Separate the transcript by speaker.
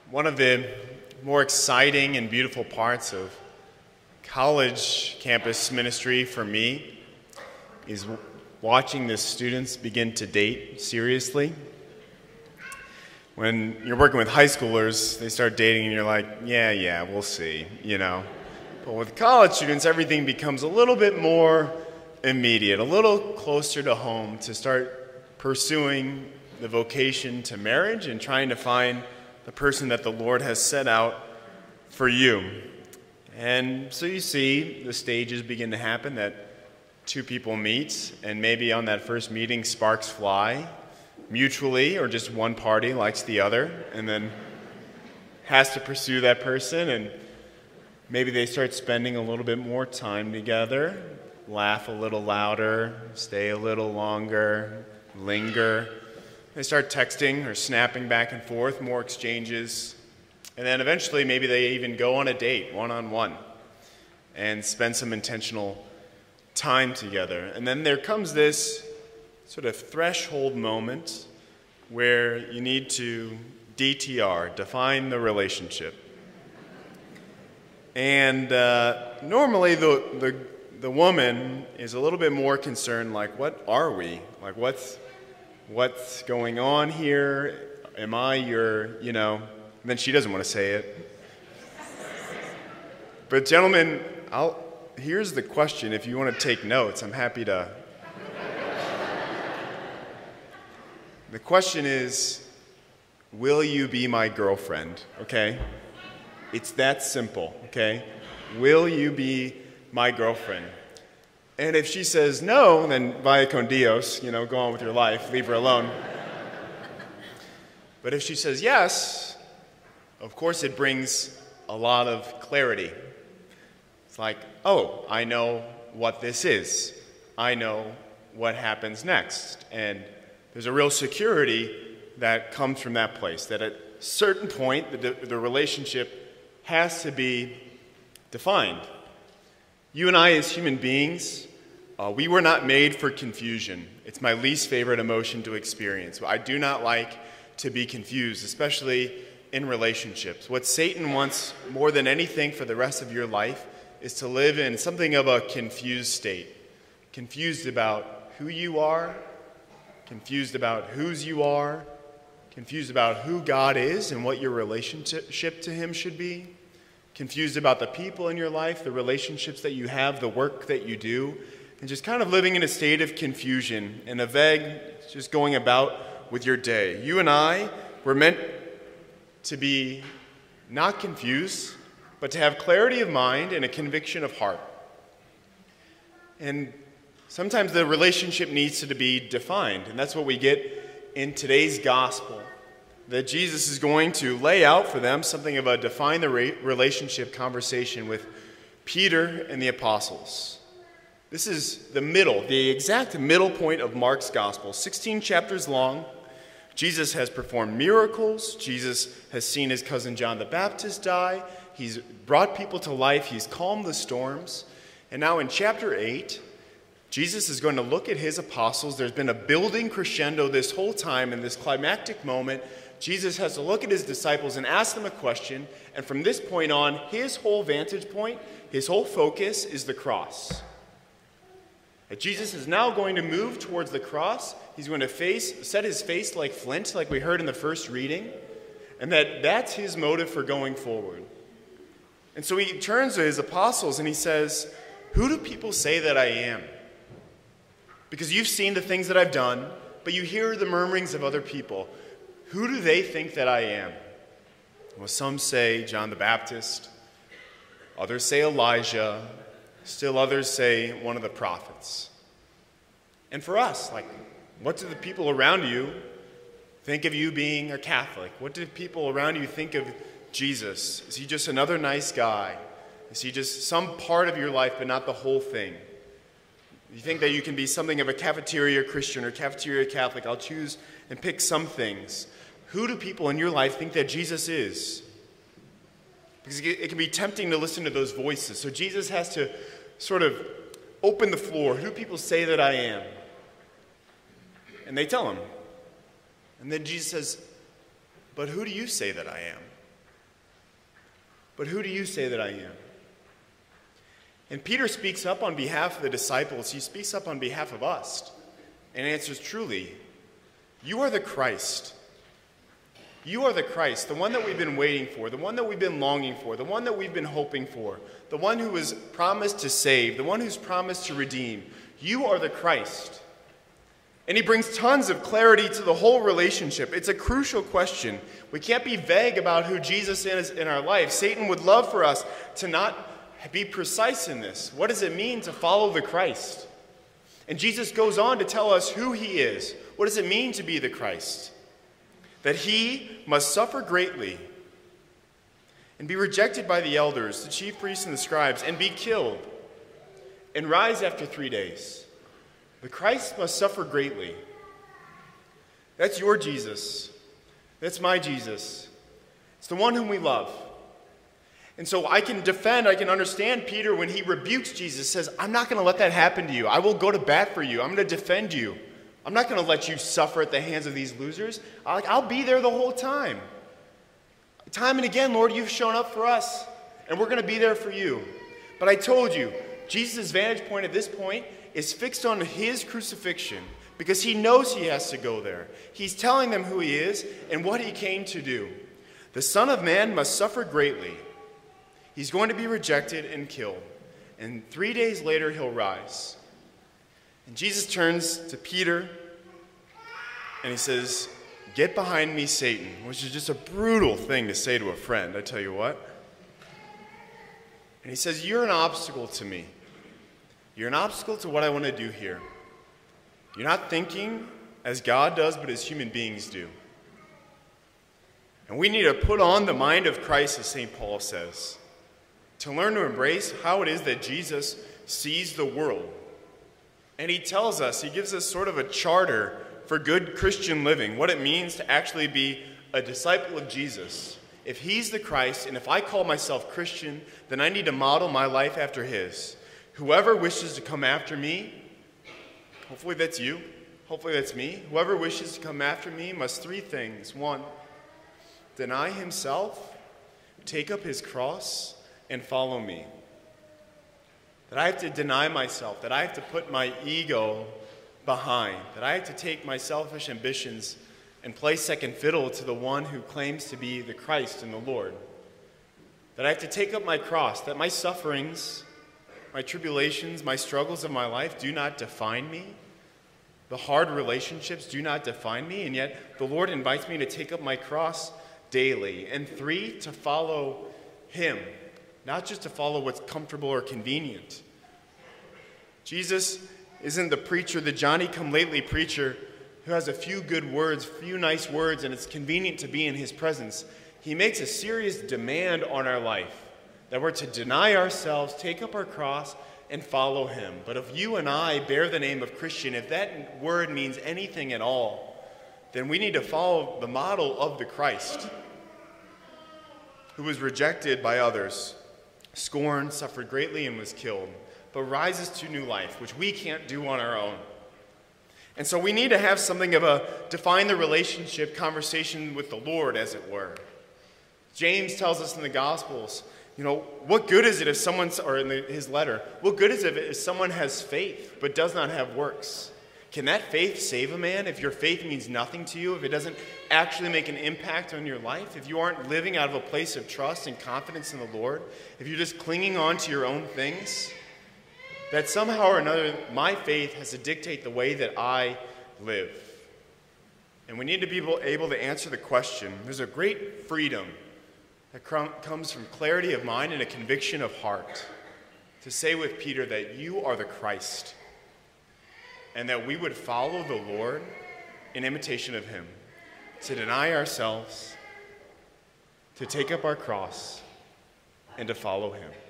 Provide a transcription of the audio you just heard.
Speaker 1: One of the more exciting and beautiful parts of college campus ministry for me is watching the students begin to date seriously. When you're working with high schoolers, they start dating and you're like, yeah, we'll see, But with college students, everything becomes a little bit more immediate, a little closer to home to start pursuing the vocation to marriage and trying to find the person that the Lord has set out for you. And so you see the stages begin to happen that two people meet, and maybe on that first meeting sparks fly mutually, or just one party likes the other and then has to pursue that person, and maybe they start spending a little bit more time together, laugh a little louder, stay a little longer, linger. They start texting or snapping back and forth, more exchanges. And then eventually maybe they even go on a date, one-on-one, and spend some intentional time together. And then there comes this sort of threshold moment where you need to DTR, define the relationship. And normally the woman is a little bit more concerned, like, what are we? Like, what's going on here? Am I your, and then she doesn't want to say it. But gentlemen, here's the question. If you want to take notes, I'm happy to. The question is, will you be my girlfriend, okay? It's that simple, okay? Will you be my girlfriend? And if she says no, then vaya con Dios, go on with your life, leave her alone. But if she says yes, of course it brings a lot of clarity. It's like, oh, I know what this is. I know what happens next. And there's a real security that comes from that place, that at a certain point, the relationship has to be defined. You and I, as human beings, we were not made for confusion. It's my least favorite emotion to experience. I do not like to be confused, especially in relationships. What Satan wants more than anything for the rest of your life is to live in something of a confused state. Confused about who you are, confused about whose you are, confused about who God is and what your relationship to Him should be, confused about the people in your life, the relationships that you have, the work that you do, and just kind of living in a state of confusion and a vague, just going about with your day. You and I were meant to be not confused, but to have clarity of mind and a conviction of heart. And sometimes the relationship needs to be defined, and that's what we get in today's gospel, that Jesus is going to lay out for them something of a define the relationship conversation with Peter and the apostles. This is the exact middle point of Mark's gospel, 16 chapters long. Jesus has performed miracles. Jesus has seen his cousin John the Baptist die. He's brought people to life. He's calmed the storms. And now in chapter 8, Jesus is going to look at his apostles. There's been a building crescendo this whole time. In this climactic moment, Jesus has to look at his disciples and ask them a question. And from this point on, his whole vantage point, his whole focus is the cross. That Jesus is now going to move towards the cross. He's going to set his face like flint, like we heard in the first reading. And that's his motive for going forward. And so he turns to his apostles and he says, "Who do people say that I am? Because you've seen the things that I've done, but you hear the murmurings of other people. Who do they think that I am?" Well, some say John the Baptist. Others say Elijah. Still others say one of the prophets. And for us, what do the people around you think of you being a Catholic? What do people around you think of Jesus? Is he just another nice guy? Is he just some part of your life but not the whole thing? You think that you can be something of a cafeteria Christian or cafeteria Catholic. I'll choose and pick some things. Who do people in your life think that Jesus is? Because it can be tempting to listen to those voices. So Jesus has to sort of open the floor. Who do people say that I am? And they tell him. And then Jesus says, "But who do you say that I am?" But who do you say that I am? And Peter speaks up on behalf of the disciples. He speaks up on behalf of us and answers, truly, you are the Christ. You are the Christ, the one that we've been waiting for, the one that we've been longing for, the one that we've been hoping for, the one who was promised to save, the one who's promised to redeem. You are the Christ. And he brings tons of clarity to the whole relationship. It's a crucial question. We can't be vague about who Jesus is in our life. Satan would love for us to not be precise in this. What does it mean to follow the Christ? And Jesus goes on to tell us who he is. What does it mean to be the Christ? That he must suffer greatly and be rejected by the elders, the chief priests and the scribes, and be killed and rise after 3 days. The Christ must suffer greatly. That's your Jesus. That's my Jesus. It's the one whom we love. And so I can understand Peter when he rebukes Jesus, says, I'm not going to let that happen to you. I will go to bat for you. I'm going to defend you. I'm not going to let you suffer at the hands of these losers. I'll be there the whole time. Time and again, Lord, you've shown up for us, and we're going to be there for you. But I told you, Jesus' vantage point at this point is fixed on his crucifixion because he knows he has to go there. He's telling them who he is and what he came to do. The Son of Man must suffer greatly. He's going to be rejected and killed. And 3 days later, he'll rise. And Jesus turns to Peter and he says, get behind me, Satan, which is just a brutal thing to say to a friend, I tell you what. And he says, you're an obstacle to me. You're an obstacle to what I want to do here. You're not thinking as God does, but as human beings do. And we need to put on the mind of Christ, as St. Paul says, to learn to embrace how it is that Jesus sees the world. And he tells us, he gives us sort of a charter for good Christian living, what it means to actually be a disciple of Jesus. If he's the Christ, and if I call myself Christian, then I need to model my life after his. Whoever wishes to come after me, hopefully that's you, hopefully that's me, whoever wishes to come after me must 3 things. 1, deny himself, take up his cross, and follow me. That I have to deny myself, that I have to put my ego behind, that I have to take my selfish ambitions and play second fiddle to the one who claims to be the Christ and the Lord. That I have to take up my cross, that my sufferings, my tribulations, my struggles of my life do not define me. The hard relationships do not define me, and yet the Lord invites me to take up my cross daily. And 3, to follow him, not just to follow what's comfortable or convenient. Jesus isn't the preacher, the Johnny-come-lately preacher who has a few good words, few nice words, and it's convenient to be in his presence. He makes a serious demand on our life. That we're to deny ourselves, take up our cross, and follow him. But if you and I bear the name of Christian, if that word means anything at all, then we need to follow the model of the Christ, who was rejected by others, scorned, suffered greatly, and was killed, but rises to new life, which we can't do on our own. And so we need to have something of a define the relationship conversation with the Lord, as it were. James tells us in the Gospels, what good is it if someone, or in his letter, what good is it if someone has faith but does not have works? Can that faith save a man if your faith means nothing to you, if it doesn't actually make an impact on your life, if you aren't living out of a place of trust and confidence in the Lord, if you're just clinging on to your own things? That somehow or another, my faith has to dictate the way that I live. And we need to be able to answer the question. There's a great freedom that comes from clarity of mind and a conviction of heart to say with Peter that you are the Christ and that we would follow the Lord in imitation of him, to deny ourselves, to take up our cross, and to follow him.